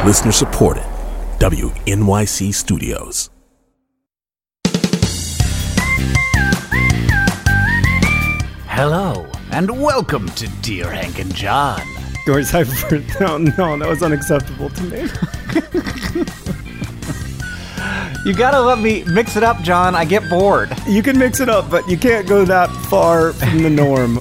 Listener supported. WNYC Studios. Hello, and welcome to Dear Hank and John. Doris Hyperford. No, that was unacceptable to me. You gotta let me mix it up, John. I get bored. You can mix it up, but you can't go that far from the norm.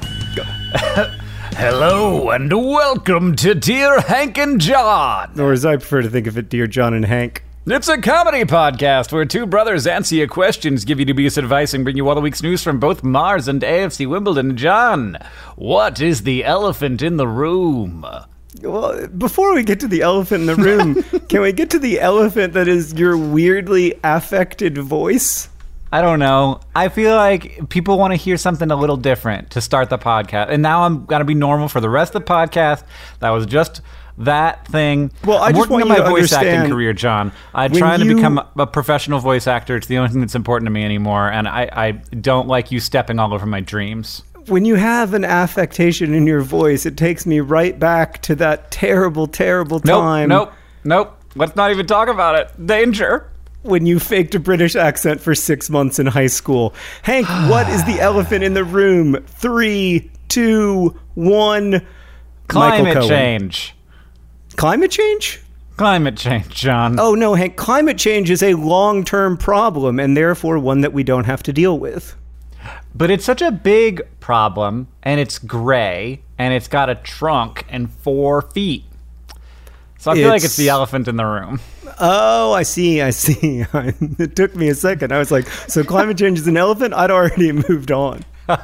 Hello, and welcome to Dear Hank and John. Or as I prefer to think of it, Dear John and Hank. It's a comedy podcast where two brothers answer your questions, give you dubious advice, and bring you all the week's news from both Mars and AFC Wimbledon. John, what is the elephant in the room? Well, before we get to the elephant in the room, can we get to the elephant that is your weirdly affected voice? I don't know. I feel like people want to hear something a little different to start the podcast. And now I'm going to be normal for the rest of the podcast. That was just that thing. Well, I'm just working want on my you to voice acting understand, career, John. I'm when trying to you- become a professional voice actor. It's the only thing that's important to me anymore. And I don't like you stepping all over my dreams. When you have an affectation in your voice, it takes me right back to that terrible time. Nope. Let's not even talk about it. Danger. When you faked a British accent for 6 months in high school. Hank, what is the elephant in the room? 3, 2, 1. Climate change. Climate change? Climate change, John. Oh, no, Hank. Climate change is a long-term problem and therefore one that we don't have to deal with. But it's such a big problem, and it's gray, and it's got a trunk and 4 feet. So I feel like it's the elephant in the room. Oh, I see. It took me a second. I was like, so climate change is an elephant? I'd already moved on.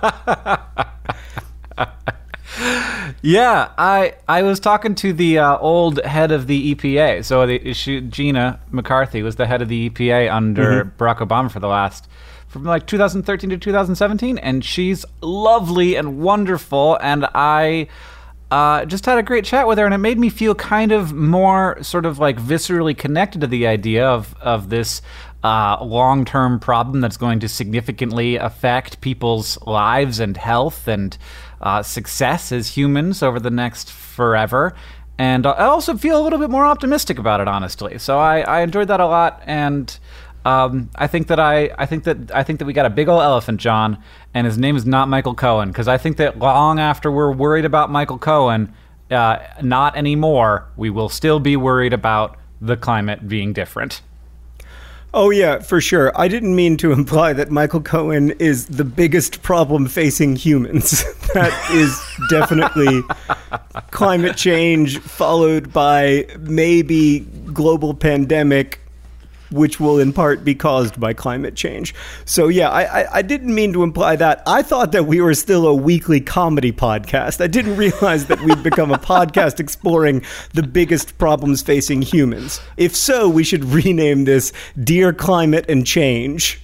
Yeah, I was talking to the old head of the EPA. So Gina McCarthy was the head of the EPA under Barack Obama from like 2013 to 2017, and she's lovely and wonderful, and I just had a great chat with her, and it made me feel kind of more sort of like viscerally connected to the idea of this long-term problem that's going to significantly affect people's lives and health and success as humans over the next forever. And I also feel a little bit more optimistic about it, honestly. So I enjoyed that a lot, and I think that we got a big old elephant, John, and his name is not Michael Cohen, because I think that long after we're worried about Michael Cohen, not anymore, we will still be worried about the climate being different. Oh, yeah, for sure. I didn't mean to imply that Michael Cohen is the biggest problem facing humans. That is definitely climate change followed by maybe global pandemic, which will in part be caused by climate change. So yeah, I didn't mean to imply that. I thought that we were still a weekly comedy podcast. I didn't realize that we'd become a podcast exploring the biggest problems facing humans. If so, we should rename this Dear Climate and Change.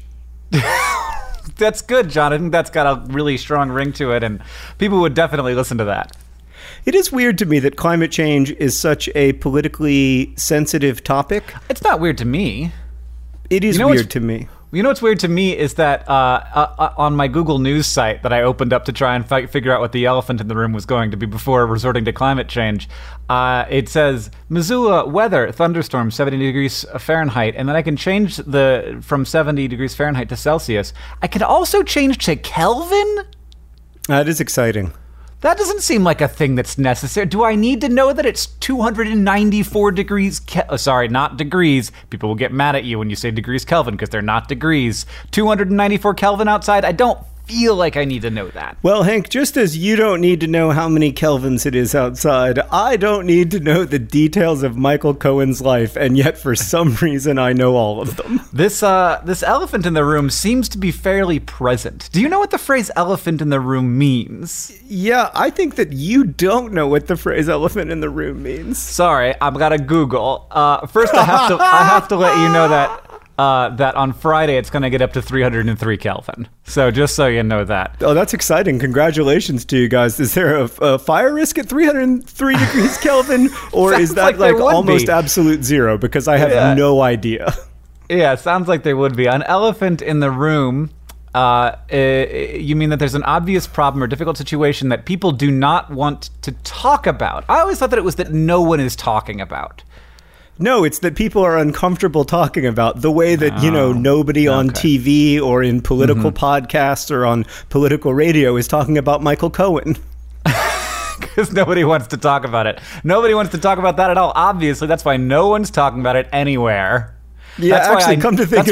That's good, John. I think that's got a really strong ring to it, and people would definitely listen to that. It is weird to me that climate change is such a politically sensitive topic. It's not weird to me. It is weird to me. You know what's weird to me is that on my Google News site that I opened up to try and figure out what the elephant in the room was going to be before resorting to climate change, it says, Missoula, weather, thunderstorm, 70 degrees Fahrenheit, and then I can change from 70 degrees Fahrenheit to Celsius. I can also change to Kelvin? That is exciting. That doesn't seem like a thing that's necessary. Do I need to know that it's 294 degrees? Sorry, not degrees. People will get mad at you when you say degrees Kelvin because they're not degrees. 294 Kelvin outside? I don't feel like I need to know that. Well, Hank, just as you don't need to know how many kelvins it is outside, I don't need to know the details of Michael Cohen's life, and yet for some reason I know all of them. This elephant in the room seems to be fairly present. Do you know what the phrase elephant in the room means? Yeah, I think that you don't know what the phrase elephant in the room means. Sorry, I've got to Google. First, I have to let you know that on Friday it's going to get up to 303 Kelvin. So just so you know that. Oh, that's exciting. Congratulations to you guys. Is there a fire risk at 303 degrees Kelvin? Or is that like almost absolute zero? Because I have no idea. Yeah, it sounds like there would be. An elephant in the room You mean that there's an obvious problem or difficult situation that people do not want to talk about? I always thought that it was that no one is talking about. No, it's that people are uncomfortable talking about the way that, nobody on TV or in political podcasts or on political radio is talking about Michael Cohen. Because nobody wants to talk about it. Nobody wants to talk about that at all. Obviously, that's why no one's talking about it anywhere. Yeah, come to think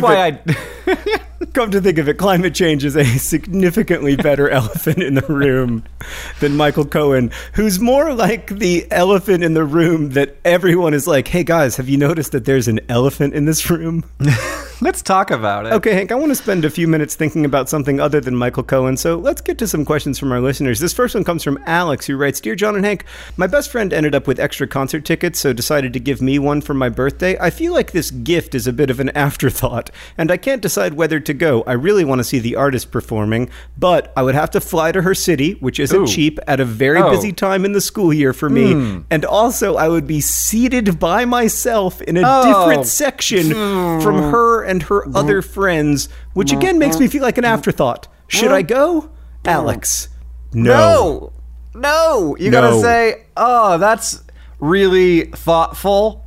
of it, climate change is a significantly better elephant in the room than Michael Cohen, who's more like the elephant in the room that everyone is like, hey guys, have you noticed that there's an elephant in this room? Let's talk about it. Okay, Hank, I want to spend a few minutes thinking about something other than Michael Cohen, so let's get to some questions from our listeners. This first one comes from Alex, who writes, Dear John and Hank, my best friend ended up with extra concert tickets, so decided to give me one for my birthday. I feel like this gift is a bit of an afterthought, and I can't decide whether to go. I really want to see the artist performing, but I would have to fly to her city, which isn't cheap, at a very busy time in the school year for me, and also I would be seated by myself in a different section from her and her other friends, which again makes me feel like an afterthought. Should I go? Alex, no. You gotta say, oh, that's really thoughtful,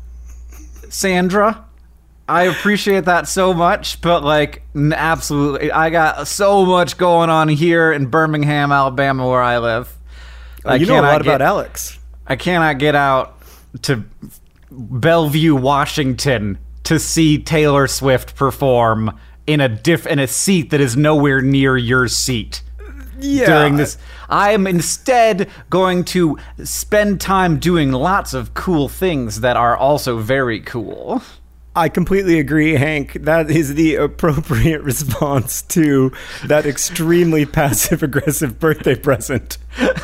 Sandra. I appreciate that so much, but absolutely, I got so much going on here in Birmingham, Alabama, where I live. You know a lot about Alex. I cannot get out to Bellevue, Washington, to see Taylor Swift perform in a seat that is nowhere near your seat. Yeah. During this, I am instead going to spend time doing lots of cool things that are also very cool. I completely agree, Hank. That is the appropriate response to that extremely passive-aggressive birthday present.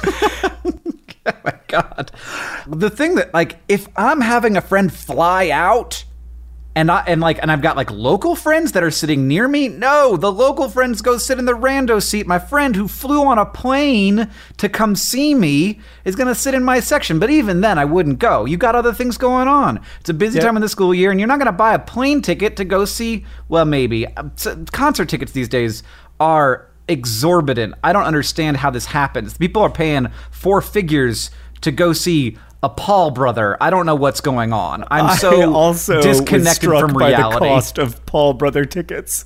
Oh my God. The thing that, if I'm having a friend fly out and I've got local friends that are sitting near me, no, the local friends go sit in the rando seat. My friend who flew on a plane to come see me is going to sit in my section. But even then, I wouldn't go. You got other things going on. It's a busy time of the school year, and you're not going to buy a plane ticket to go see, well, maybe. Concert tickets these days are exorbitant. I don't understand how this happens. People are paying 4 figures to go see a Paul brother. I don't know what's going on. I'm so also disconnected was struck from reality. By the cost of Paul brother tickets.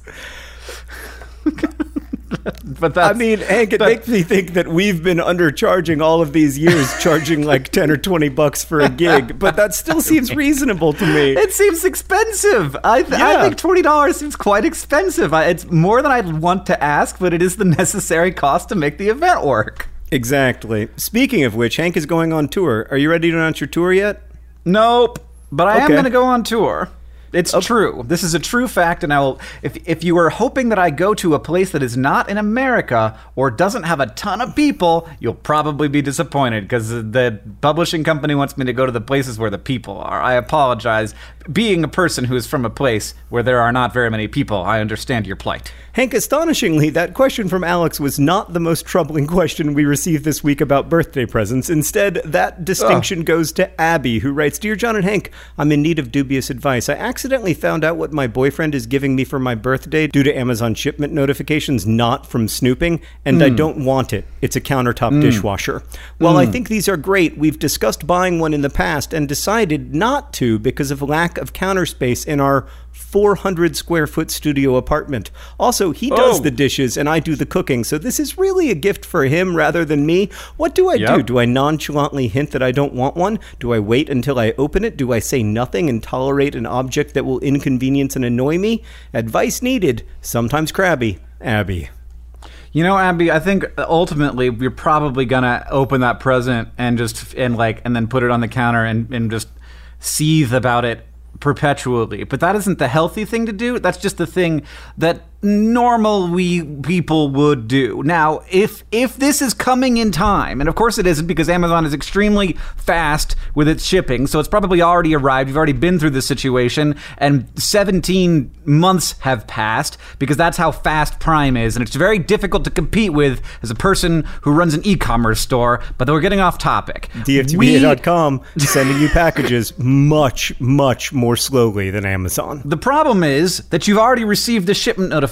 But that's, Hank, it makes me think that we've been undercharging all of these years, charging $10 or $20 for a gig. But that still seems reasonable to me. It seems expensive. I think $20 seems quite expensive. It's more than I'd want to ask, but it is the necessary cost to make the event work. Exactly. Speaking of which, Hank is going on tour. Are you ready to announce your tour yet? Nope. But I am going to go on tour. It's true. This is a true fact, and I will. If you were hoping that I go to a place that is not in America or doesn't have a ton of people, you'll probably be disappointed because the publishing company wants me to go to the places where the people are. I apologize. Being a person who is from a place where there are not very many people, I understand your plight. Hank, astonishingly, that question from Alex was not the most troubling question we received this week about birthday presents. Instead, that distinction goes to Abby, who writes, Dear John and Hank, I'm in need of dubious advice. I accidentally found out what my boyfriend is giving me for my birthday due to Amazon shipment notifications, not from snooping, and I don't want it. It's a countertop dishwasher. While I think these are great, we've discussed buying one in the past and decided not to because of lack of counter space in our 400 square foot studio apartment. Also, he does the dishes and I do the cooking, so this is really a gift for him rather than me. What do I do? Do I nonchalantly hint that I don't want one? Do I wait until I open it? Do I say nothing and tolerate an object that will inconvenience and annoy me? Advice needed, sometimes crabby. Abby. You know, Abby, I think ultimately you're probably gonna open that present and then put it on the counter and just seethe about it perpetually. But that isn't the healthy thing to do. That's just the thing that normal people would do. Now, if this is coming in time, and of course it isn't because Amazon is extremely fast with its shipping, so it's probably already arrived. You've already been through this situation, and 17 months have passed because that's how fast Prime is, and it's very difficult to compete with as a person who runs an e-commerce store, but we're getting off topic. DFTmedia.com sending you packages much, much more slowly than Amazon. The problem is that you've already received the shipment notification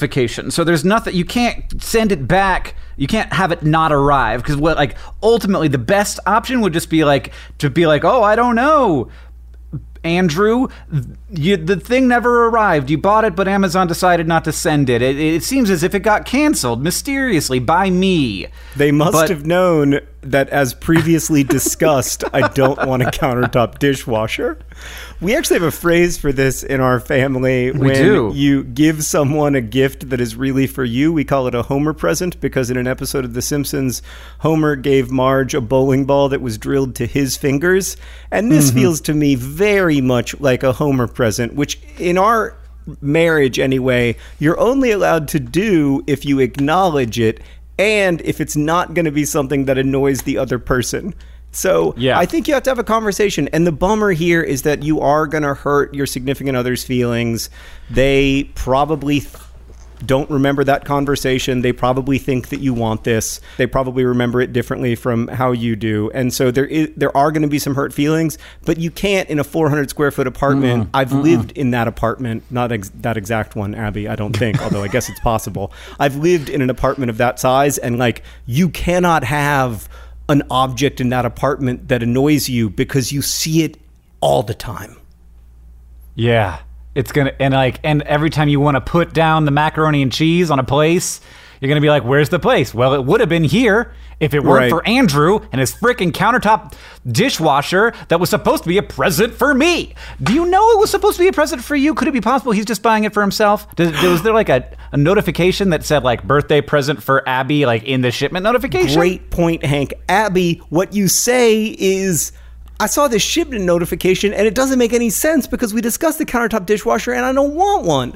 notification. So there's nothing, you can't send it back. You can't have it not arrive, because ultimately the best option would just be oh, I don't know, Andrew, the thing never arrived. You bought it, but Amazon decided not to send it. It seems as if it got canceled mysteriously by me. They must have known that, as previously discussed, I don't want a countertop dishwasher. We actually have a phrase for this in our family. When you give someone a gift that is really for you, we call it a Homer present, because in an episode of The Simpsons, Homer gave Marge a bowling ball that was drilled to his fingers. And this feels to me very much like a Homer present, which in our marriage anyway, you're only allowed to do if you acknowledge it and if it's not going to be something that annoys the other person. So I think you have to have a conversation. And the bummer here is that you are going to hurt your significant other's feelings. They probably don't remember that conversation. They probably think that you want this. They probably remember it differently from how you do. And so there are going to be some hurt feelings, but you can't in a 400 square foot apartment. I've lived in that apartment, not that exact one, Abby, I don't think, although I guess it's possible. I've lived in an apartment of that size, and you cannot have an object in that apartment that annoys you because you see it all the time. Yeah. It's gonna and every time you want to put down the macaroni and cheese on a place, you're gonna be like, "Where's the place?" Well, it would have been here if it weren't for Andrew and his freaking countertop dishwasher that was supposed to be a present for me. Do you know it was supposed to be a present for you? Could it be possible he's just buying it for himself? Was there a notification that said birthday present for Abby in the shipment notification? Great point, Hank. Abby, what you say is, I saw this shipment notification and it doesn't make any sense because we discussed the countertop dishwasher and I don't want one.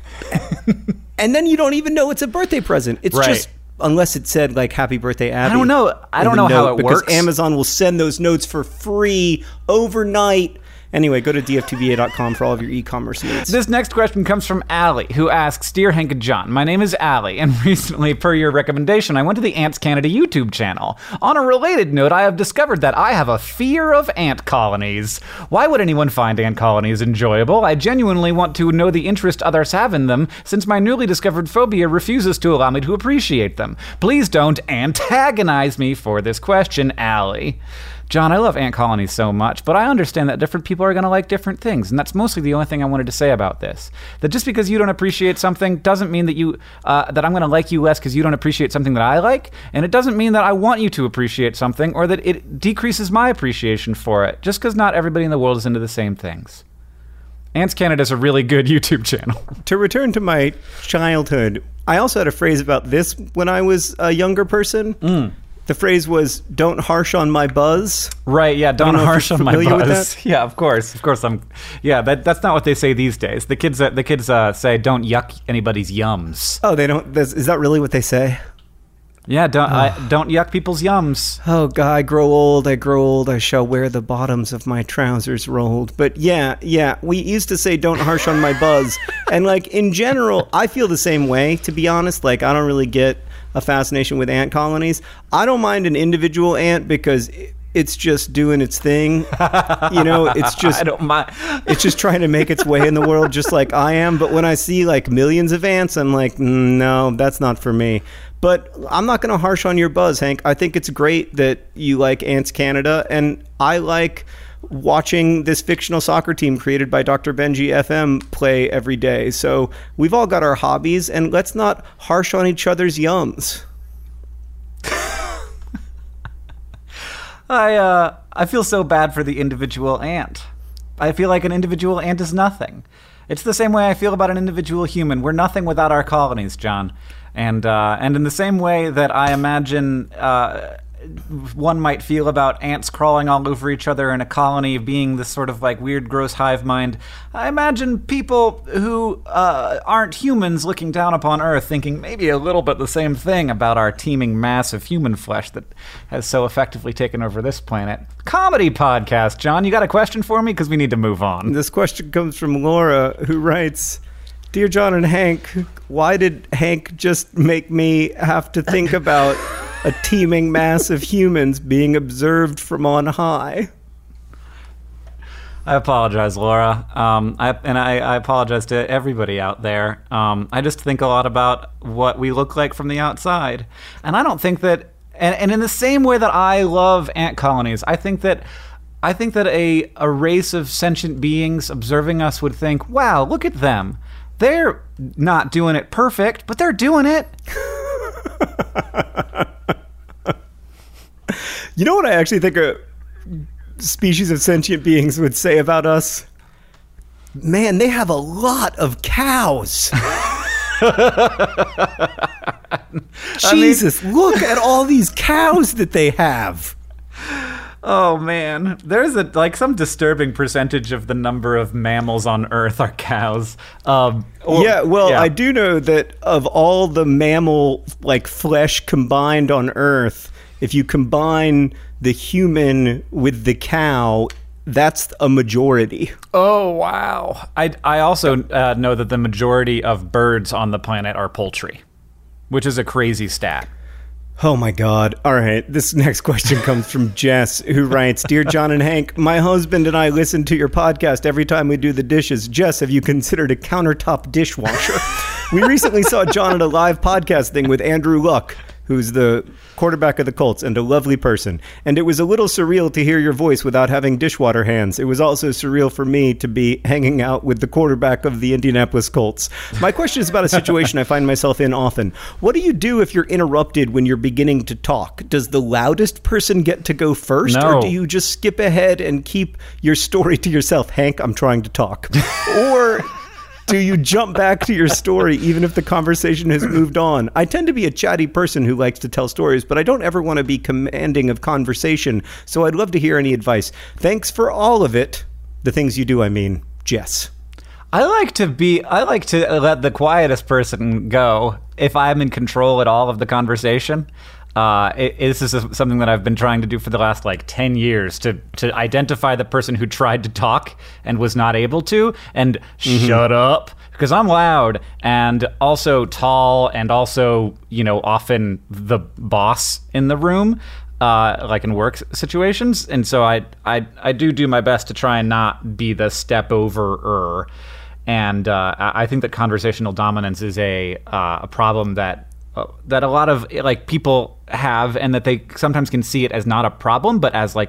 And then you don't even know it's a birthday present. It's just, unless it said happy birthday, Abby. I don't know. I don't know how it works. Because Amazon will send those notes for free overnight. Anyway, go to dftba.com for all of your e-commerce needs. This next question comes from Allie, who asks, Dear Hank and John, my name is Allie, and recently, per your recommendation, I went to the Ants Canada YouTube channel. On a related note, I have discovered that I have a fear of ant colonies. Why would anyone find ant colonies enjoyable? I genuinely want to know the interest others have in them, since my newly discovered phobia refuses to allow me to appreciate them. Please don't antagonize me for this question, Allie. John, I love ant colonies so much, but I understand that different people are going to like different things, and that's mostly the only thing I wanted to say about this. That just because you don't appreciate something doesn't mean that that I'm going to like you less because you don't appreciate something that I like, and it doesn't mean that I want you to appreciate something or that it decreases my appreciation for it, just because not everybody in the world is into the same things. Ants Canada is a really good YouTube channel. To return to my childhood, I also had a phrase about this when I was a younger person. The phrase was, don't harsh on my buzz. Right, yeah, don't harsh on my buzz. Yeah, of course that's not what they say these days. The kids say, don't yuck anybody's yums. Oh, they don't, is that really what they say? Yeah, don't yuck people's yums. Oh, God, I grow old, I shall wear the bottoms of my trousers rolled. But yeah, we used to say, don't harsh on my buzz. And in general, I feel the same way, to be honest. I don't really get a fascination with ant colonies. I don't mind an individual ant because it's just doing its thing. It's just, I don't mind. It's just trying to make its way in the world just like I am. But when I see millions of ants, I'm like, no, that's not for me. But I'm not going to harsh on your buzz, Hank. I think it's great that you like Ants Canada, and I like watching this fictional soccer team created by Dr. Benji FM play every day. So we've all got our hobbies, and let's not harsh on each other's yums. I feel so bad for the individual ant. I feel like an individual ant is nothing. It's the same way I feel about an individual human. We're nothing without our colonies, John. And in the same way that I imagine one might feel about ants crawling all over each other in a colony being this sort of weird, gross hive mind, I imagine people who aren't humans looking down upon Earth thinking maybe a little bit the same thing about our teeming mass of human flesh that has so effectively taken over this planet. Comedy podcast, John, you got a question for me? Because we need to move on. This question comes from Laura, who writes, Dear John and Hank, why did Hank just make me have to think about a teeming mass of humans being observed from on high? I apologize, Laura. I apologize to everybody out there. I just think a lot about what we look like from the outside. And I don't think that, and in the same way that I love ant colonies, I think that a race of sentient beings observing us would think, wow, look at them. They're not doing it perfect, but they're doing it. You know what I actually think a species of sentient beings would say about us? Man, they have a lot of cows. Jesus, look at all these cows that they have. Oh man, there's some disturbing percentage of the number of mammals on Earth are cows. I do know that of all the mammal flesh combined on Earth, if you combine the human with the cow, that's a majority. Oh wow! I also know that the majority of birds on the planet are poultry, which is a crazy stat. Oh my God. All right. This next question comes from Jess, who writes, Dear John and Hank, my husband and I listen to your podcast every time we do the dishes. Jess, have you considered a countertop dishwasher? We recently saw John at a live podcast thing with Andrew Luck, who's the quarterback of the Colts and a lovely person. And it was a little surreal to hear your voice without having dishwater hands. It was also surreal for me to be hanging out with the quarterback of the Indianapolis Colts. My question is about a situation I find myself in often. What do you do if you're interrupted when you're beginning to talk? Does the loudest person get to go first? No. Or do you just skip ahead and keep your story to yourself? Hank, I'm trying to talk. Or do you jump back to your story even if the conversation has moved on? I tend to be a chatty person who likes to tell stories, but I don't ever want to be commanding of conversation, so I'd love to hear any advice. Thanks for all of it. The things you do, I mean. Jess. I like to let the quietest person go if I'm in control at all of the conversation. This is something that I've been trying to do for the last 10 years to identify the person who tried to talk and was not able to and shut up, because I'm loud and also tall and also, often the boss in the room, in work situations. And so I do my best to try and not be the step over. And I think that conversational dominance is a problem that a lot of people have, and that they sometimes can see it as not a problem, but as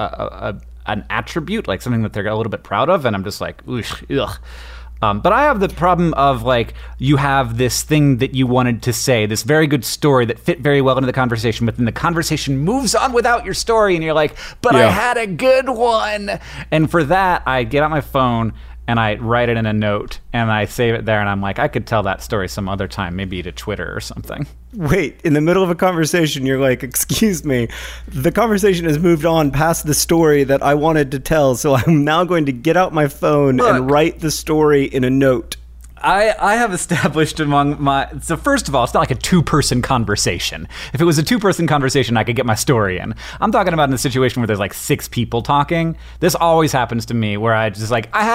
an attribute, something that they're a little bit proud of. And I'm just like, ugh. But I have the problem of you have this thing that you wanted to say, this very good story that fit very well into the conversation, but then the conversation moves on without your story, and you're like, but yeah. I had a good one. And for that, I get out my phone and I write it in a note, and I save it there, and I'm like, I could tell that story some other time, maybe to Twitter or something. Wait, in the middle of a conversation, you're like, excuse me, the conversation has moved on past the story that I wanted to tell, so I'm now going to get out my phone and write the story in a note. I have established so first of all, it's not like a two-person conversation. If it was a two-person conversation, I could get my story in. I'm talking about in a situation where there's 6 people talking. This always happens to me, where I just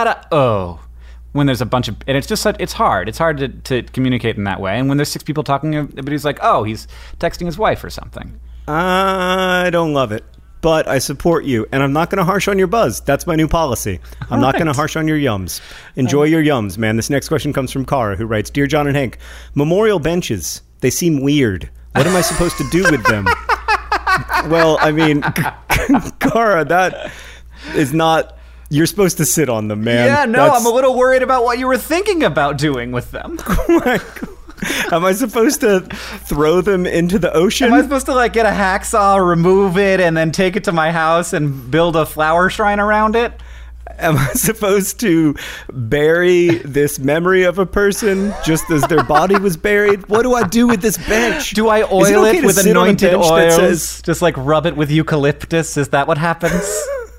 when there's a bunch of, and it's just it's hard. It's hard to communicate in that way. And when there's 6 people talking, everybody's like, oh, he's texting his wife or something. I don't love it. But I support you, and I'm not going to harsh on your buzz. That's my new policy. I'm not going to harsh on your yums. Enjoy your yums, man. This next question comes from Cara, who writes, Dear John and Hank, memorial benches, they seem weird. What am I supposed to do with them? Well, I mean, Cara, that is not... You're supposed to sit on them, man. Yeah, no, I'm a little worried about what you were thinking about doing with them. Oh my God. Am I supposed to throw them into the ocean? Am I supposed to get a hacksaw, remove it, and then take it to my house and build a flower shrine around it? Am I supposed to bury this memory of a person just as their body was buried? What do I do with this bench? Do I oil it with anointed oils? Just rub it with eucalyptus? Is that what happens?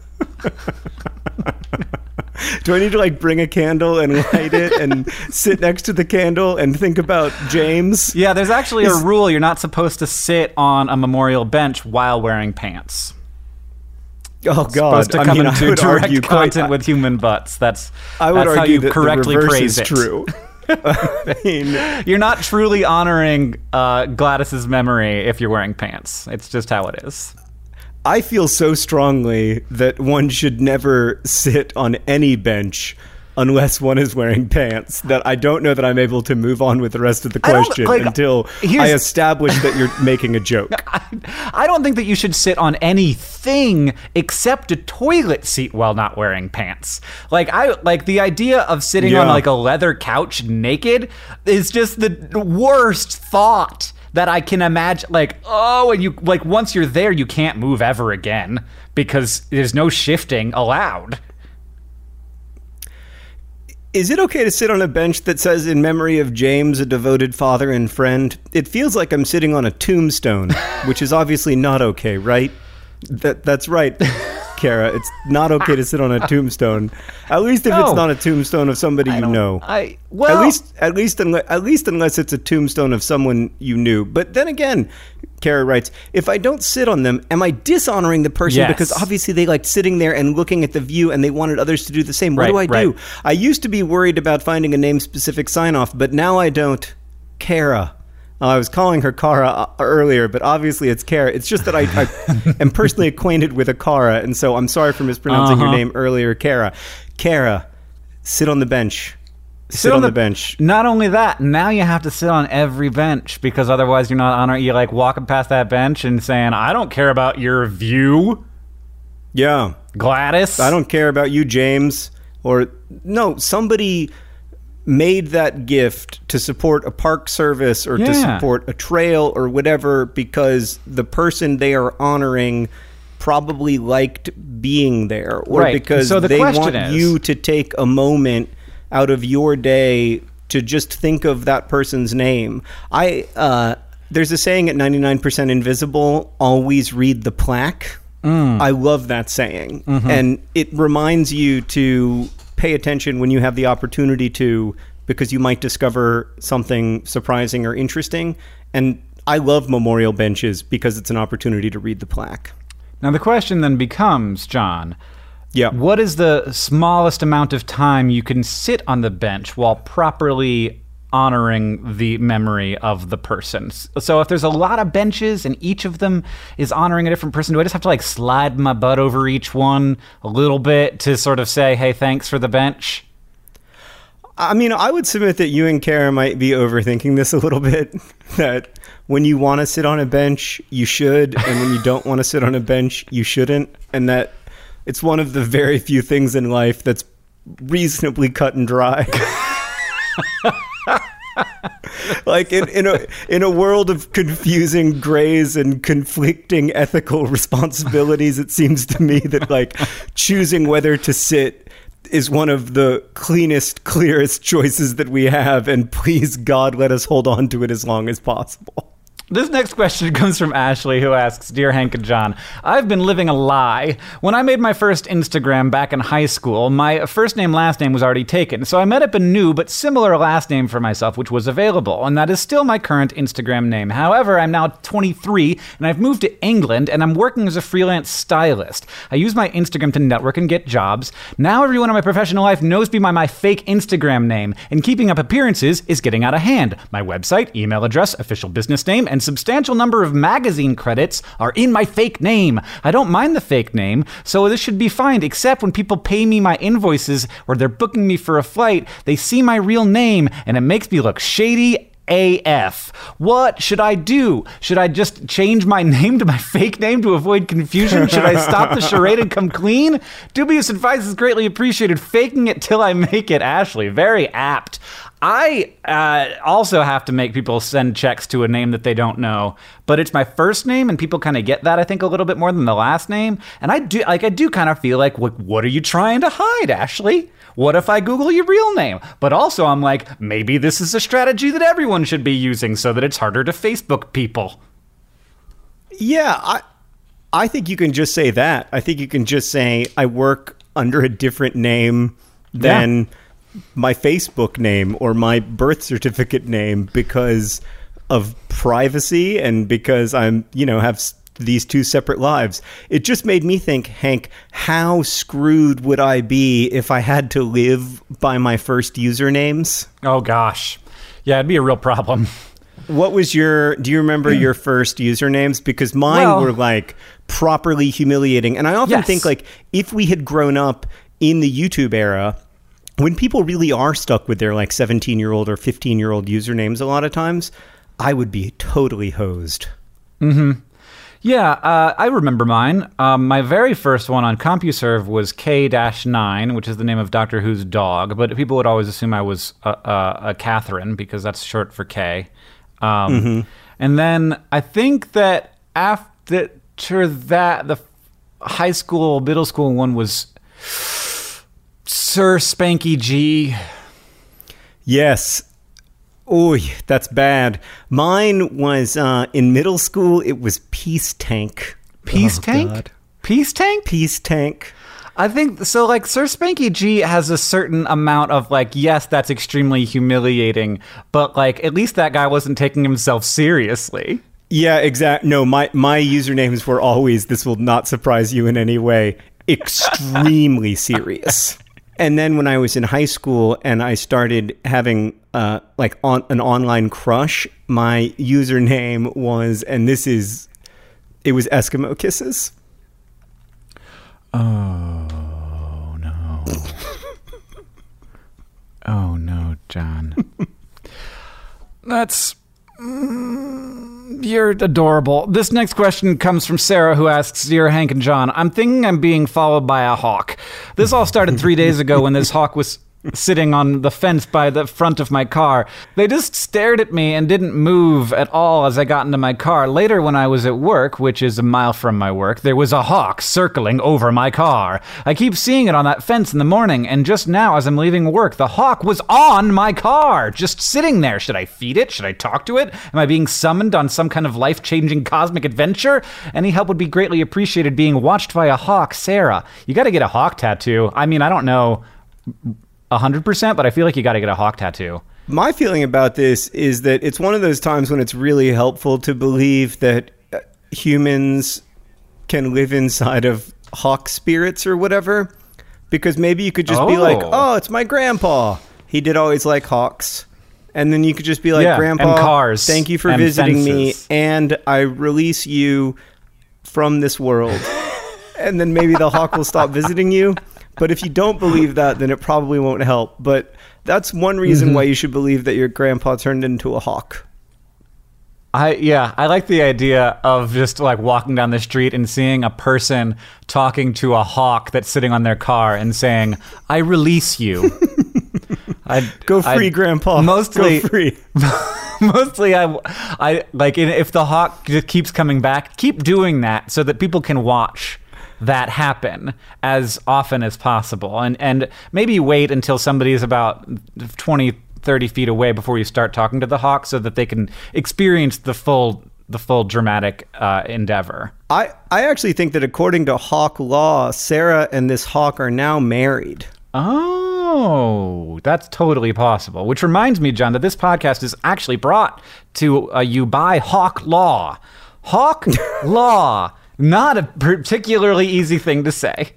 Do I need to bring a candle and light it and sit next to the candle and think about James? Yeah, there's actually a rule. You're not supposed to sit on a memorial bench while wearing pants. Oh, God. Supposed to come into direct contact with human butts. That's how you correctly praise it. True. I mean, you're not truly honoring Gladys's memory if you're wearing pants. It's just how it is. I feel so strongly that one should never sit on any bench unless one is wearing pants, that I don't know that I'm able to move on with the rest of the question until I establish that you're making a joke. I don't think that you should sit on anything except a toilet seat while not wearing pants. Like the idea of sitting on like a leather couch naked is just the worst thought that I can imagine. And you once you're there, you can't move ever again because there's no shifting allowed. Is it okay to sit on a bench that says, "In memory of James, a devoted father and friend"? It feels like I'm sitting on a tombstone, which is obviously not okay, right? That's right, Kara. It's not okay to sit on a tombstone. At least if it's not a tombstone of somebody you know. At least unless it's a tombstone of someone you knew. But then again, Kara writes, if I don't sit on them, am I dishonoring the person? Yes. Because obviously they liked sitting there and looking at the view and they wanted others to do the same. What do I do? I used to be worried about finding a name-specific sign-off, but now I don't. Kara. I was calling her Kara earlier, but obviously it's Kara. It's just that I am personally acquainted with a Kara, and so I'm sorry for mispronouncing your name earlier, Kara. Kara, sit on the bench. Sit on the bench. Not only that, now you have to sit on every bench because otherwise you're not on it. You're like walking past that bench and saying, I don't care about your view. Yeah. Gladys. I don't care about you, James. Or, no, somebody made that gift to support a park service or to support a trail or whatever because the person they are honoring probably liked being there or because they want you to take a moment out of your day to just think of that person's name. There's a saying at 99% Invisible, always read the plaque. I love that saying. And it reminds you to pay attention when you have the opportunity to, because you might discover something surprising or interesting. And I love memorial benches because it's an opportunity to read the plaque. Now the question then becomes, John, what is the smallest amount of time you can sit on the bench while properly honoring the memory of the person? So if there's a lot of benches and each of them is honoring a different person, do I just have to slide my butt over each one a little bit to sort of say, hey, thanks for the bench? I mean, I would submit that you and Kara might be overthinking this a little bit, that when you want to sit on a bench, you should, and when you don't want to sit on a bench, you shouldn't, and that it's one of the very few things in life that's reasonably cut and dry. Like in a world of confusing grays and conflicting ethical responsibilities, it seems to me that choosing whether to sit is one of the cleanest, clearest choices that we have, and please God, let us hold on to it as long as possible. This next question comes from Ashley, who asks, Dear Hank and John, I've been living a lie. When I made my first Instagram back in high school, my first name, last name was already taken, so I made up a new but similar last name for myself, which was available, and that is still my current Instagram name. However, I'm now 23, and I've moved to England, and I'm working as a freelance stylist. I use my Instagram to network and get jobs. Now everyone in my professional life knows me by my fake Instagram name, and keeping up appearances is getting out of hand. My website, email address, official business name, and substantial number of magazine credits are in my fake name. I don't mind the fake name, so this should be fine, except when people pay me my invoices or they're booking me for a flight, they see my real name and it makes me look shady AF. What should I do? Should I just change my name to my fake name to avoid confusion? Should I stop the charade and come clean? Dubious advice is greatly appreciated. Faking it till I make it, Ashley. Very apt. I also have to make people send checks to a name that they don't know, but it's my first name, and people kind of get that, I think, a little bit more than the last name. And I do kind of feel like, what are you trying to hide, Ashley? What if I Google your real name? But also I'm like, maybe this is a strategy that everyone should be using so that it's harder to Facebook people. Yeah, I think you can just say that. I think you can just say, I work under a different name than my Facebook name or my birth certificate name because of privacy and because I'm, have these two separate lives. It just made me think, Hank, how screwed would I be if I had to live by my first usernames? Oh, gosh. Yeah, it'd be a real problem. What was do you remember your first usernames? Because mine were properly humiliating. And I often think, like, if we had grown up in the YouTube era, when people really are stuck with their, like, 17-year-old or 15-year-old usernames a lot of times, I would be totally hosed. Mm-hmm. Yeah, I remember mine. My very first one on CompuServe was K-9, which is the name of Doctor Who's dog, but people would always assume I was a Catherine because that's short for K. And then I think that after that, the high school, middle school one was Sir Spanky G. Yes. Oy, that's bad. Mine was, in middle school, it was Peace Tank. Peace Tank? God. Peace Tank? Peace Tank. I think, so, like, Sir Spanky G has a certain amount of, like, yes, that's extremely humiliating, but, like, at least that guy wasn't taking himself seriously. Yeah, exactly. No, my usernames were always, this will not surprise you in any way, extremely serious. And then when I was in high school and I started having an online crush, my username was, and it was Eskimo Kisses. Oh, no. Oh, no, John. That's... you're adorable. This next question comes from Sarah, who asks, Dear Hank and John, I'm thinking I'm being followed by a hawk. This all started 3 days ago when this hawk was sitting on the fence by the front of my car. They just stared at me and didn't move at all as I got into my car. Later, when I was at work, which is a mile from my work, there was a hawk circling over my car. I keep seeing it on that fence in the morning, and just now as I'm leaving work, the hawk was on my car, just sitting there. Should I feed it? Should I talk to it? Am I being summoned on some kind of life-changing cosmic adventure? Any help would be greatly appreciated. Being watched by a hawk. Sarah, you got to get a hawk tattoo. I mean, I don't know 100%, but I feel like you got to get a hawk tattoo. My feeling about this is that it's one of those times when it's really helpful to believe that humans can live inside of hawk spirits or whatever, because maybe you could just be like, oh, it's my grandpa. He did always like hawks. And then you could just be like, Grandpa, and cars, thank you for and visiting fences. me, and I release you from this world. And then maybe the hawk will stop visiting you. But if you don't believe that, then it probably won't help. But that's one reason why you should believe that your grandpa turned into a hawk. I like the idea of just like walking down the street and seeing a person talking to a hawk that's sitting on their car and saying, I release you. Go free, Grandpa. Mostly, go free. Mostly, I like if the hawk just keeps coming back, keep doing that so that people can watch that happen as often as possible, and maybe wait until somebody is about 20-30 feet away before you start talking to the hawk so that they can experience the full dramatic endeavor. I actually think that according to hawk law, Sarah and this hawk are now married. Oh, that's totally possible. Which reminds me, John, that this podcast is actually brought to you by Hawk Law. Hawk Law. Not a particularly easy thing to say.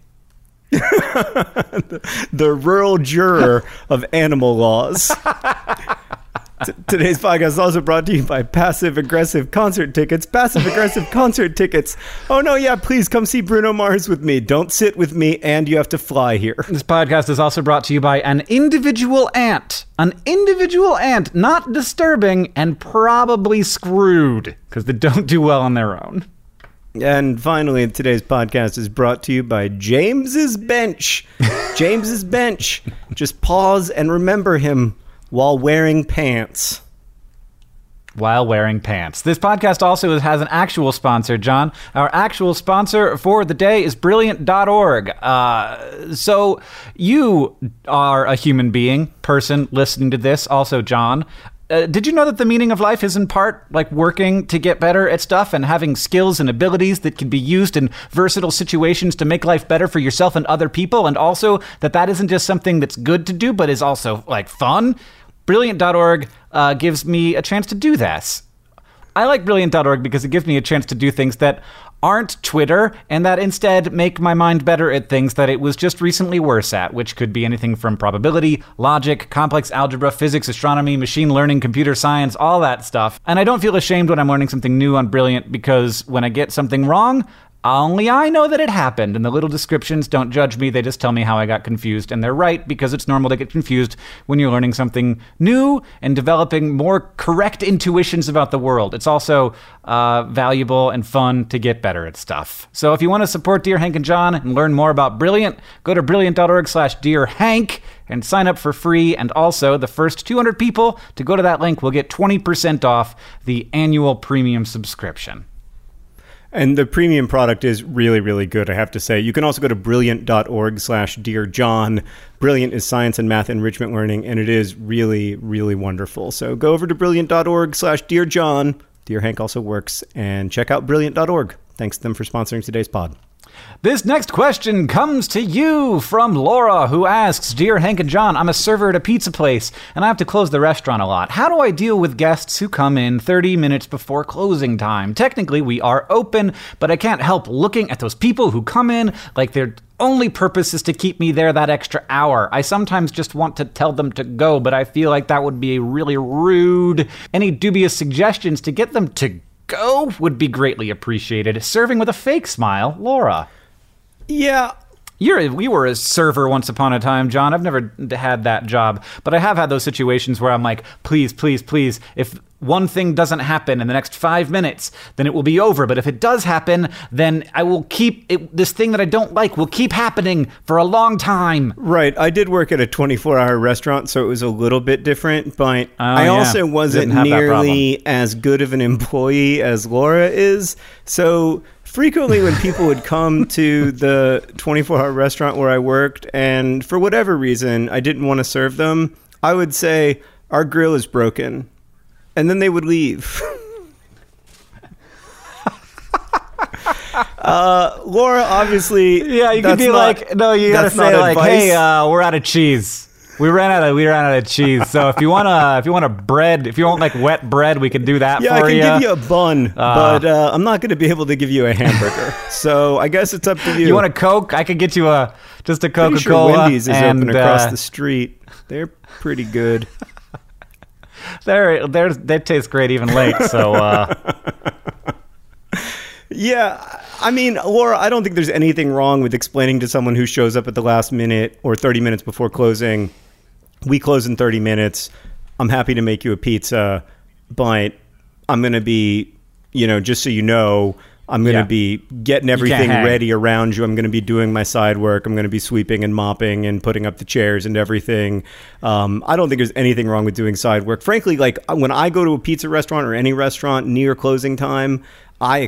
The rural juror of animal laws. Today's podcast is also brought to you by Passive Aggressive Concert Tickets. Passive Aggressive Concert Tickets. Oh, no, yeah, please come see Bruno Mars with me. Don't sit with me, and you have to fly here. This podcast is also brought to you by an individual ant. An individual ant, not disturbing and probably screwed, because they don't do well on their own. And finally, today's podcast is brought to you by James's Bench. James's Bench. Just pause and remember him while wearing pants. While wearing pants. This podcast also has an actual sponsor, John. Our actual sponsor for the day is Brilliant.org. So you are a human being, person listening to this, also John. Did you know that the meaning of life is in part like working to get better at stuff and having skills and abilities that can be used in versatile situations to make life better for yourself and other people, and also that isn't just something that's good to do but is also like fun? Brilliant.org gives me a chance to do this. I like Brilliant.org because it gives me a chance to do things that aren't Twitter, and that instead make my mind better at things that it was just recently worse at, which could be anything from probability, logic, complex algebra, physics, astronomy, machine learning, computer science, all that stuff. And I don't feel ashamed when I'm learning something new on Brilliant, because when I get something wrong, Only I know that it happened, and the little descriptions don't judge me. They just tell me how I got confused, and they're right, because it's normal to get confused when you're learning something new and developing more correct intuitions about the world. It's also valuable and fun to get better at stuff. So if you want to support Dear Hank and John and learn more about Brilliant, go to brilliant.org/DearHank and sign up for free. And also, the first 200 people to go to that link will get 20% off the annual premium subscription. And the premium product is really, really good, I have to say. You can also go to brilliant.org/DearJohn. Brilliant is science and math enrichment learning, and it is really, really wonderful. So go over to brilliant.org/DearJohn. Dear Hank also works, and check out brilliant.org. Thanks to them for sponsoring today's pod. This next question comes to you from Laura, who asks, Dear Hank and John, I'm a server at a pizza place, and I have to close the restaurant a lot. How do I deal with guests who come in 30 minutes before closing time? Technically, we are open, but I can't help looking at those people who come in like their only purpose is to keep me there that extra hour. I sometimes just want to tell them to go, but I feel like that would be really rude. Any dubious suggestions to get them to go would be greatly appreciated. Serving with a fake smile, Laura. Yeah. We were a server once upon a time, John. I've never had that job, but I have had those situations where I'm like, please, please, please, if one thing doesn't happen in the next 5 minutes, then it will be over. But if it does happen, then I will keep it. This thing that I don't like will keep happening for a long time. Right. I did work at a 24-hour restaurant, so it was a little bit different, but I also wasn't nearly as good of an employee as Laura is. So frequently when people would come to the 24-hour restaurant where I worked, and for whatever reason, I didn't want to serve them, I would say, our grill is broken. And then they would leave. Laura, obviously... Yeah, you could be like, no, you gotta say like, hey, we're out of cheese. We ran out of cheese. So if you want like wet bread, we can do that for you. Yeah, I can give you a bun, but I'm not going to be able to give you a hamburger. So I guess it's up to you. You want a Coke? I could get you just a Coca-Cola. Sure Wendy's is open across the street. They're pretty good. They taste great even late. So yeah, I mean, Laura, I don't think there's anything wrong with explaining to someone who shows up at the last minute or 30 minutes before closing, we close in 30 minutes. I'm happy to make you a pizza, but I'm going to be, just so you know, I'm going to be getting everything ready around you. I'm going to be doing my side work. I'm going to be sweeping and mopping and putting up the chairs and everything. I don't think there's anything wrong with doing side work. Frankly, like when I go to a pizza restaurant or any restaurant near closing time, I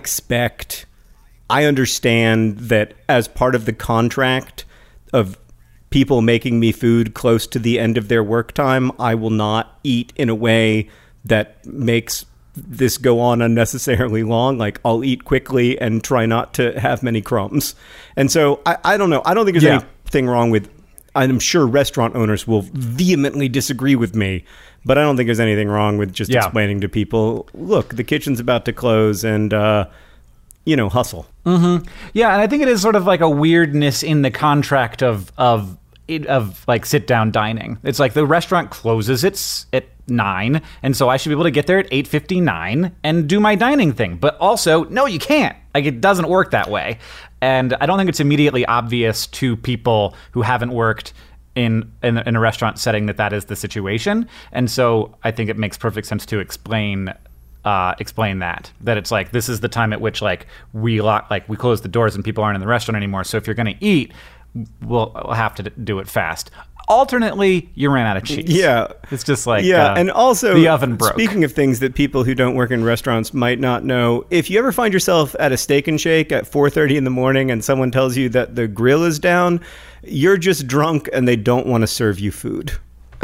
understand that as part of the contract of people making me food close to the end of their work time, I will not eat in a way that makes this go on unnecessarily long. Like, I'll eat quickly and try not to have many crumbs. And so I don't know. I don't think there's anything wrong with, I'm sure restaurant owners will vehemently disagree with me, but I don't think there's anything wrong with just explaining to people, look, the kitchen's about to close and, hustle. Mm-hmm. Yeah, and I think it is sort of like a weirdness in the contract of like sit down dining. It's like the restaurant closes at 9, and so I should be able to get there at 8:59 and do my dining thing. But also, no, you can't. Like, it doesn't work that way. And I don't think it's immediately obvious to people who haven't worked in a restaurant setting that is the situation. And so I think it makes perfect sense to explain that it's like, this is the time at which we close the doors and people aren't in the restaurant anymore. So if you're going to eat, we'll have to do it fast. Alternately, you ran out of cheese. Yeah. It's just like, and also, the oven broke. Speaking of things that people who don't work in restaurants might not know, if you ever find yourself at a Steak and Shake at 4:30 in the morning and someone tells you that the grill is down, you're just drunk and they don't want to serve you food.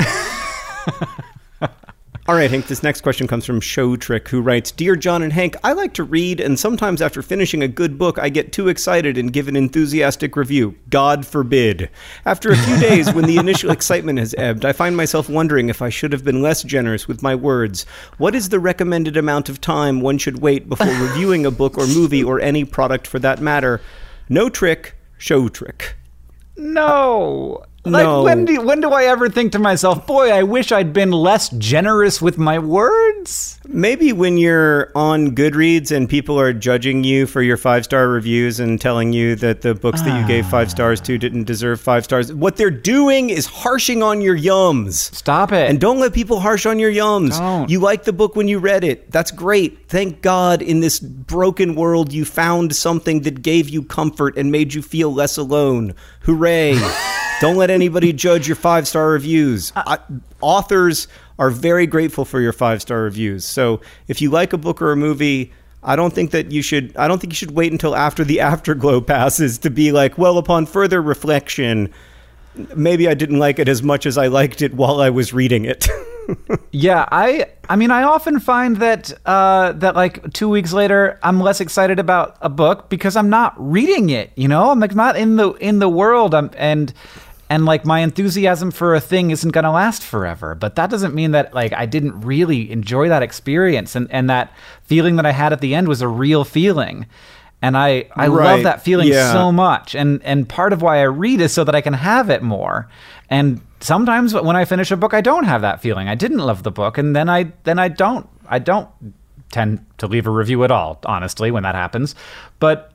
All right, Hank, this next question comes from Show Trick, who writes, Dear John and Hank, I like to read, and sometimes after finishing a good book, I get too excited and give an enthusiastic review. God forbid. After a few days, when the initial excitement has ebbed, I find myself wondering if I should have been less generous with my words. What is the recommended amount of time one should wait before reviewing a book or movie or any product for that matter? No trick, Show Trick. No. Like, No. when do I ever think to myself, boy, I wish I'd been less generous with my words? Maybe when you're on Goodreads and people are judging you for your 5-star reviews and telling you that the books that you gave 5 stars to didn't deserve 5 stars. What they're doing is harshing on your yums. Stop it. And don't let people harsh on your yums. Don't. You liked the book when you read it. That's great. Thank God in this broken world you found something that gave you comfort and made you feel less alone. Hooray. Don't let anybody judge your 5-star reviews. Authors are very grateful for your 5-star reviews. So if you like a book or a movie, I don't think you should wait until after the afterglow passes to be like, well, upon further reflection, maybe I didn't like it as much as I liked it while I was reading it. Yeah, I mean, I often find that that like 2 weeks later, I'm less excited about a book because I'm not reading it. You know, I'm like not in the world. And like my enthusiasm for a thing isn't going to last forever. But that doesn't mean that like I didn't really enjoy that experience, and that feeling that I had at the end was a real feeling. And I love that feeling so much. And part of why I read is so that I can have it more. And sometimes when I finish a book, I don't have that feeling. I didn't love the book, and then I don't tend to leave a review at all, honestly, when that happens. But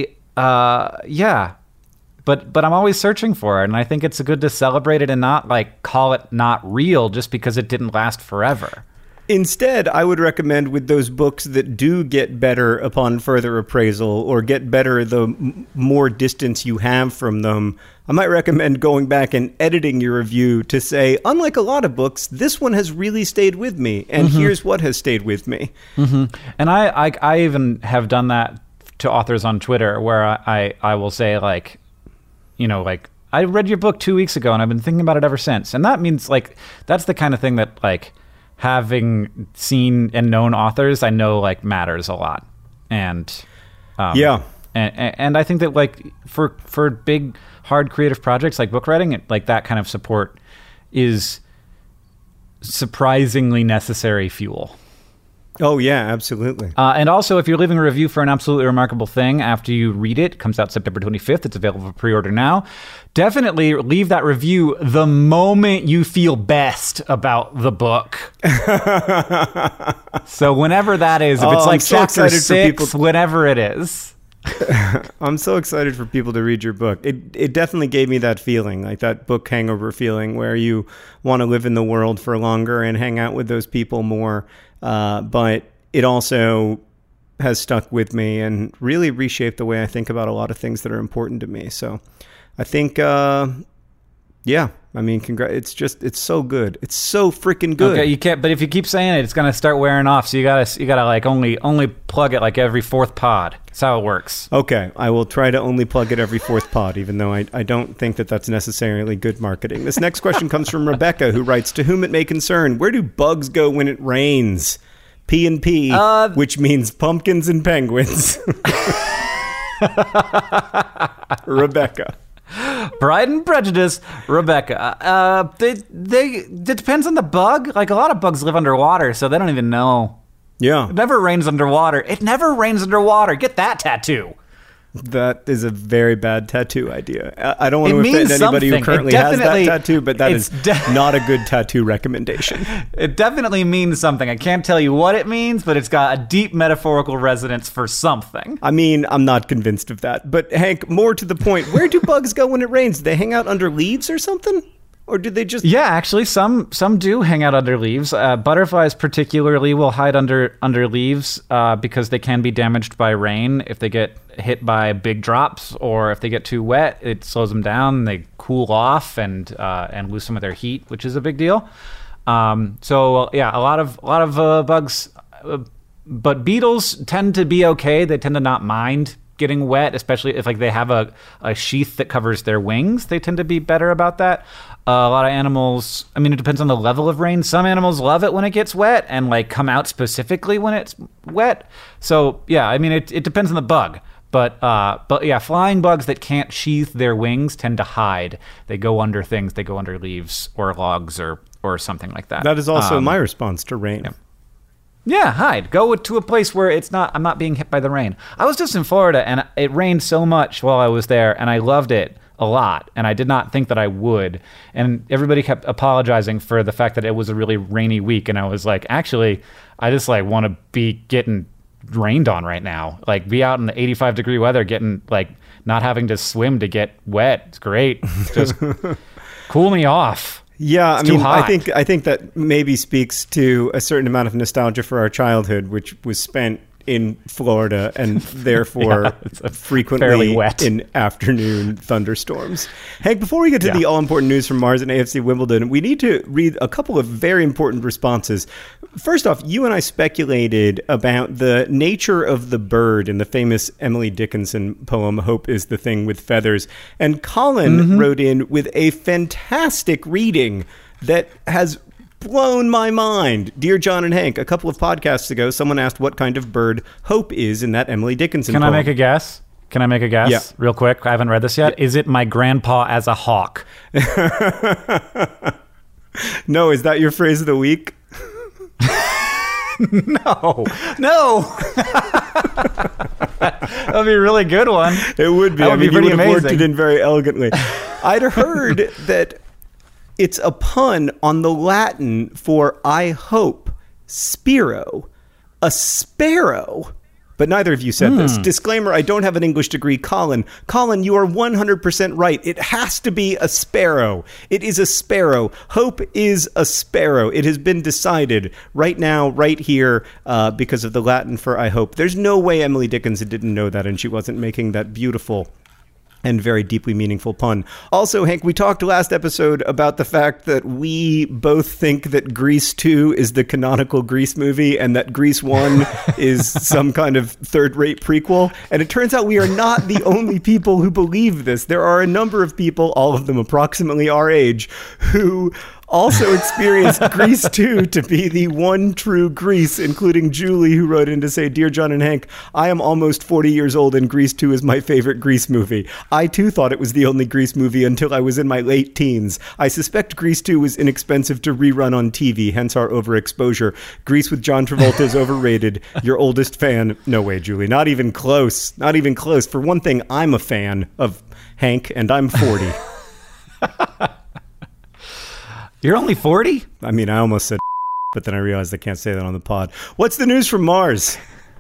But I'm always searching for it, and I think it's good to celebrate it and not like call it not real just because it didn't last forever. Instead, I would recommend with those books that do get better upon further appraisal or get better the more distance you have from them, I might recommend going back and editing your review to say, unlike a lot of books, this one has really stayed with me, and here's what has stayed with me. Mm-hmm. And I even have done that to authors on Twitter where I will say like, you know, like, I read your book 2 weeks ago and I've been thinking about it ever since. And that means like, that's the kind of thing that like, having seen and known authors, I know like matters a lot. And and I think that like for big, hard creative projects like book writing, like that kind of support is surprisingly necessary fuel. Oh, yeah, absolutely. And also, if you're leaving a review for an absolutely remarkable thing after you read it, comes out September 25th. It's available for pre-order now. Definitely leave that review the moment you feel best about the book. So whenever that is, if it's like so chapter excited 6, whenever it is. I'm so excited for people to read your book. It definitely gave me that feeling, like that book hangover feeling where you want to live in the world for longer and hang out with those people more. But it also has stuck with me and really reshaped the way I think about a lot of things that are important to me. So I think, I mean, it's so good. It's so freaking good. Okay, you can't, but if you keep saying it, it's going to start wearing off. So you gotta like only plug it like every 4th pod. That's how it works. Okay, I will try to only plug it every 4th pod, even though I don't think that that's necessarily good marketing. This next question comes from Rebecca, who writes, "To whom it may concern, where do bugs go when it rains? P&P, which means pumpkins and penguins." Rebecca. Pride and Prejudice, Rebecca. It depends on the bug. Like a lot of bugs live underwater, so they don't even know. Yeah. It never rains underwater. It never rains underwater. Get that tattoo. That is a very bad tattoo idea. I don't want to offend anybody who currently has that tattoo, but that is not a good tattoo recommendation. It definitely means something. I can't tell you what it means, but it's got a deep metaphorical resonance for something. I mean, I'm not convinced of that. But Hank, more to the point, where do bugs go when it rains? Do they hang out under leaves or something? Or do they just... Yeah, actually, some do hang out under leaves. Butterflies particularly will hide under leaves because they can be damaged by rain. If they get hit by big drops or if they get too wet, it slows them down. They cool off and lose some of their heat, which is a big deal. So yeah, a lot of bugs, but beetles tend to be okay. They tend to not mind getting wet, especially if like they have a sheath that covers their wings. They tend to be better about that. A lot of animals, I mean, it depends on the level of rain. Some animals love it when it gets wet and like come out specifically when it's wet. So yeah, I mean, it depends on the bug. But yeah, flying bugs that can't sheath their wings tend to hide. They go under things. They go under leaves or logs or something like that. That is also my response to rain. Yeah, hide. Go to a place where I'm not being hit by the rain. I was just in Florida and it rained so much while I was there and I loved it. a lot, and I did not think that I would. And everybody kept apologizing for the fact that it was a really rainy week, and I was like, actually, I just like want to be getting rained on right now. Like, be out in the 85-degree weather, getting like not having to swim to get wet. It's great. Just cool me off. Yeah, It's too hot. I think that maybe speaks to a certain amount of nostalgia for our childhood, which was spent in Florida and therefore fairly frequently wet. in afternoon thunderstorms. Hank, before we get to the all-important news from Mars and AFC Wimbledon, we need to read a couple of very important responses. First off, you and I speculated about the nature of the bird in the famous Emily Dickinson poem, Hope is the Thing with Feathers. And Colin wrote in with a fantastic reading that has blown my mind. Dear John and Hank, a couple of podcasts ago, someone asked what kind of bird Hope is in that Emily Dickinson Can poem. I make a guess? Yeah. Real quick? I haven't read this yet. Is it my grandpa as a hawk? No, is that your phrase of the week? No. That would be a really good one. It would be. That would be you pretty would have worked amazing. it in very elegantly. I'd heard that it's a pun on the Latin for I hope, spiro, a sparrow. But neither of you said this. Disclaimer, I don't have an English degree. Colin, you are 100% right. It has to be a sparrow. It is a sparrow. Hope is a sparrow. It has been decided right now, right here, because of the Latin for I hope. There's no way Emily Dickinson didn't know that, and she wasn't making that beautiful and very deeply meaningful pun. Also, Hank, we talked last episode about the fact that we both think that Grease 2 is the canonical Grease movie and that Grease 1 is some kind of third-rate prequel. And it turns out we are not the only people who believe this. There are a number of people, all of them approximately our age, who also experienced Grease 2 to be the one true Grease, including Julie, who wrote in to say, Dear John and Hank, I am almost 40 years old and Grease 2 is my favorite Grease movie. I too thought it was the only Grease movie until I was in my late teens. I suspect Grease 2 was inexpensive to rerun on TV, hence our overexposure. Grease with John Travolta is overrated. Your oldest fan? No way, Julie. Not even close. Not even close. For one thing, I'm a fan of Hank, and I'm 40. You're only 40? I mean, I almost said but then I realized I can't say that on the pod. What's the news from Mars?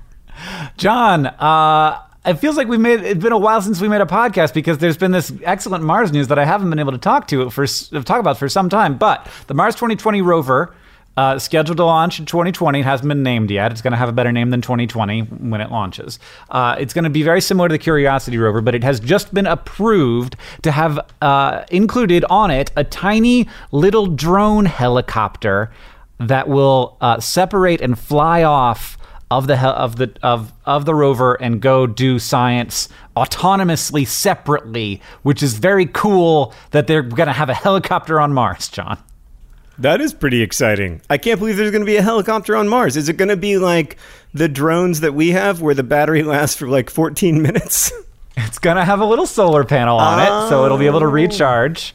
John, it feels like it's been a while since we made a podcast because there's been this excellent Mars news that I haven't been able to talk about for some time. But the Mars 2020 rover, scheduled to launch in 2020, it hasn't been named yet. It's going to have a better name than 2020 when it launches. It's going to be very similar to the Curiosity rover, but it has just been approved to have included on it a tiny little drone helicopter that will separate and fly off of the rover and go do science autonomously, separately, which is very cool that they're going to have a helicopter on Mars, John. That is pretty exciting. I can't believe there's going to be a helicopter on Mars. Is it going to be like the drones that we have where the battery lasts for like 14 minutes? It's going to have a little solar panel on it, so it'll be able to recharge.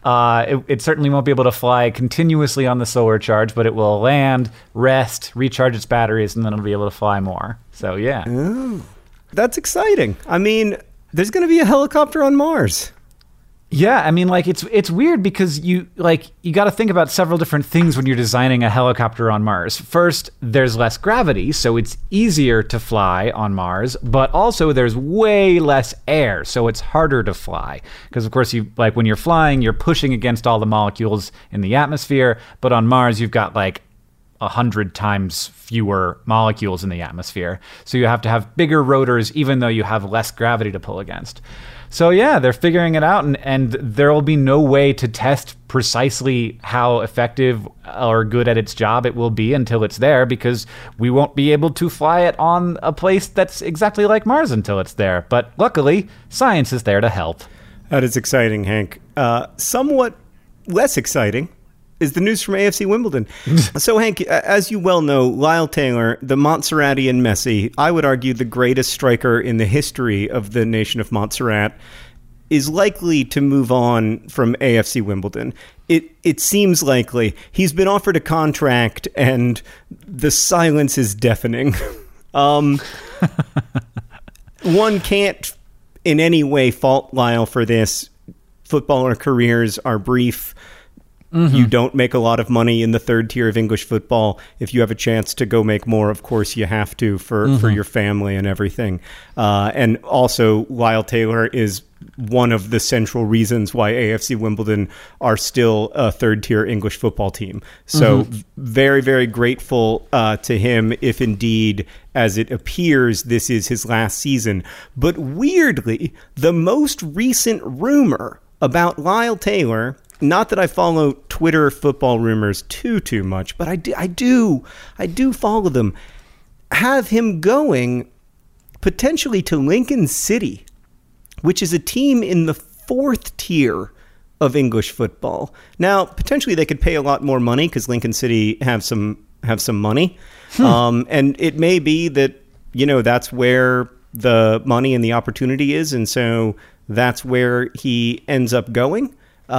It certainly won't be able to fly continuously on the solar charge, but it will land, rest, recharge its batteries, and then it'll be able to fly more. So, yeah. Oh, that's exciting. I mean, there's going to be a helicopter on Mars. Yeah, I mean, like it's weird because you got to think about several different things when you're designing a helicopter on Mars. First, there's less gravity, so it's easier to fly on Mars, but also there's way less air, so it's harder to fly. Because of course, when you're flying, you're pushing against all the molecules in the atmosphere, but on Mars you've got like 100 times fewer molecules in the atmosphere. So you have to have bigger rotors even though you have less gravity to pull against. So yeah, they're figuring it out, and there will be no way to test precisely how effective or good at its job it will be until it's there, because we won't be able to fly it on a place that's exactly like Mars until it's there. But luckily, science is there to help. That is exciting, Hank. Somewhat less exciting is the news from AFC Wimbledon. So, Hank, as you well know, Lyle Taylor, the Montserratian Messi, I would argue the greatest striker in the history of the nation of Montserrat, is likely to move on from AFC Wimbledon. It seems likely. He's been offered a contract, and the silence is deafening. One can't in any way fault Lyle for this. footballer careers are brief. You don't make a lot of money in the third tier of English football. If you have a chance to go make more, of course you have to for your family and everything. And also, Lyle Taylor is one of the central reasons why AFC Wimbledon are still a third tier English football team. So very, very grateful to him if indeed, as it appears, this is his last season. But weirdly, the most recent rumor about Lyle Taylor, not that I follow Twitter football rumors too much, but I do follow them, have him going potentially to Lincoln City, which is a team in the fourth tier of English football. Now, potentially they could pay a lot more money because Lincoln City have some money. And it may be that, that's where the money and the opportunity is. And so that's where he ends up going.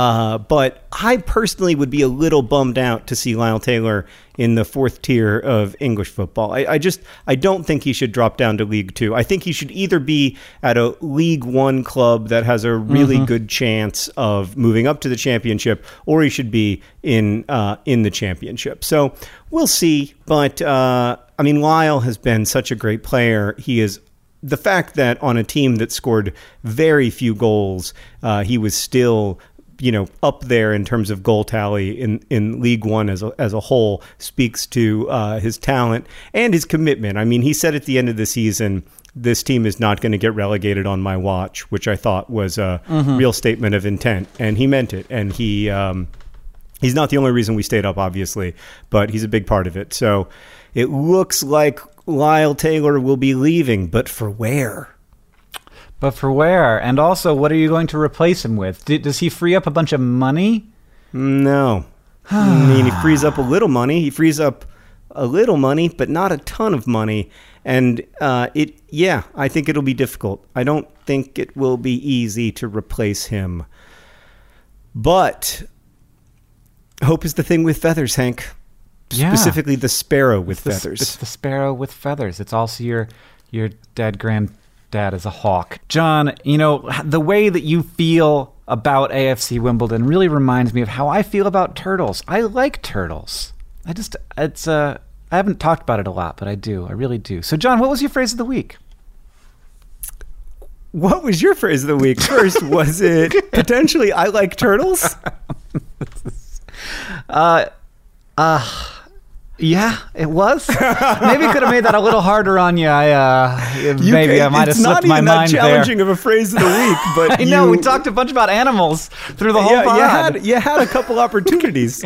But I personally would be a little bummed out to see Lyle Taylor in the fourth tier of English football. I don't think he should drop down to League Two. I think he should either be at a League One club that has a really good chance of moving up to the championship, or he should be in the championship. So we'll see. But Lyle has been such a great player. He is. The fact that on a team that scored very few goals, he was still up there in terms of goal tally in League One as a whole speaks to his talent and his commitment. I mean, he said at the end of the season, this team is not going to get relegated on my watch, which I thought was a real statement of intent, and he meant it. And he's not the only reason we stayed up, obviously, but he's a big part of it. So it looks like Lyle Taylor will be leaving, but for where? But for where? And also, what are you going to replace him with? Does he free up a bunch of money? No. I mean, he frees up a little money. He frees up a little money, but not a ton of money. And I think it'll be difficult. I don't think it will be easy to replace him. But hope is the thing with feathers, Hank. Yeah. Specifically the sparrow with feathers. It's the sparrow with feathers. It's also your dead granddad is a hawk. John, the way that you feel about AFC Wimbledon really reminds me of how I feel about turtles. I like turtles. I haven't talked about it a lot, but I do. I really do. So, John, what was your phrase of the week? What was your phrase of the week? First, was it potentially I like turtles? Yeah, it was. Maybe could have made that a little harder on you. I might have slipped my mind there. It's not even that challenging of a phrase of the week, but I know we talked a bunch about animals through the whole pod. You had a couple opportunities.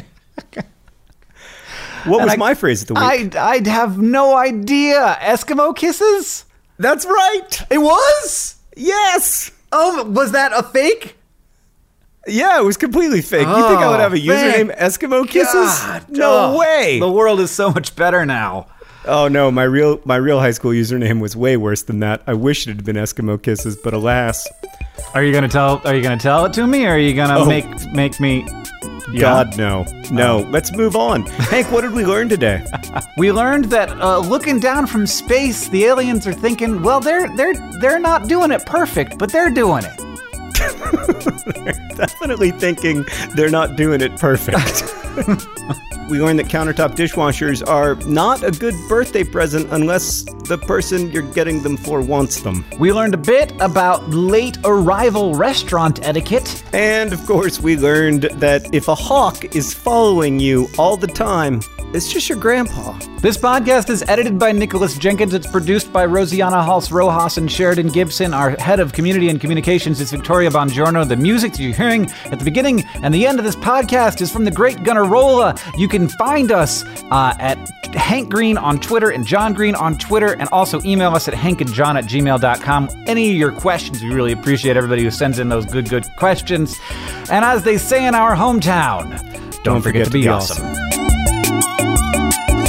What was my phrase of the week? I'd have no idea. Eskimo kisses? That's right. It was? Yes. Oh, was that a fake? Yeah, it was completely fake. You think I would have a username Eskimo Kisses? God, no way. The world is so much better now. Oh no, my real high school username was way worse than that. I wish it had been Eskimo Kisses, but alas. Are you gonna tell it to me, or are you gonna make me? Yeah. God, no. Let's move on. Hank, what did we learn today? We learned that looking down from space, the aliens are thinking, well, they're not doing it perfect, but they're doing it. They're definitely thinking they're not doing it perfect. We learned that countertop dishwashers are not a good birthday present unless the person you're getting them for wants them. We learned a bit about late arrival restaurant etiquette. And, of course, we learned that if a hawk is following you all the time, it's just your grandpa. This podcast is edited by Nicholas Jenkins. It's produced by Rosianna Hals-Rojas and Sheridan Gibson. Our head of community and communications is Victoria Bongiorno. The music that you're hearing at the beginning and the end of this podcast is from the great Gunnarolla. You can find us at Hank Green on Twitter and John Green on Twitter, and also email us at hankandjohn@gmail.com. Any of your questions, we really appreciate everybody who sends in those good questions. And as they say in our hometown, don't forget to be awesome.